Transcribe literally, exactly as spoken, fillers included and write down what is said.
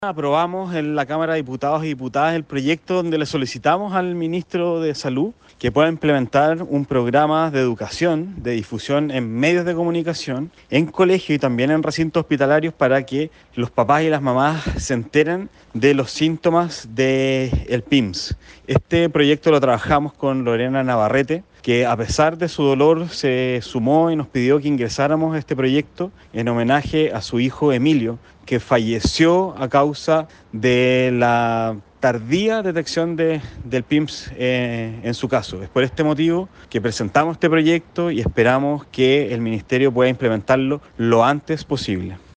Aprobamos en la Cámara de Diputados y Diputadas el proyecto donde le solicitamos al ministro de Salud que pueda implementar un programa de educación, de difusión en medios de comunicación, en colegios y también en recintos hospitalarios para que los papás y las mamás se enteren de los síntomas del P I M S. Este proyecto lo trabajamos con Lorena Navarrete, que a pesar de su dolor se sumó y nos pidió que ingresáramos a este proyecto en homenaje a su hijo Emilio, que falleció a causa de la tardía detección de, del P I M S eh, en su caso. Es por este motivo que presentamos este proyecto y esperamos que el Ministerio pueda implementarlo lo antes posible.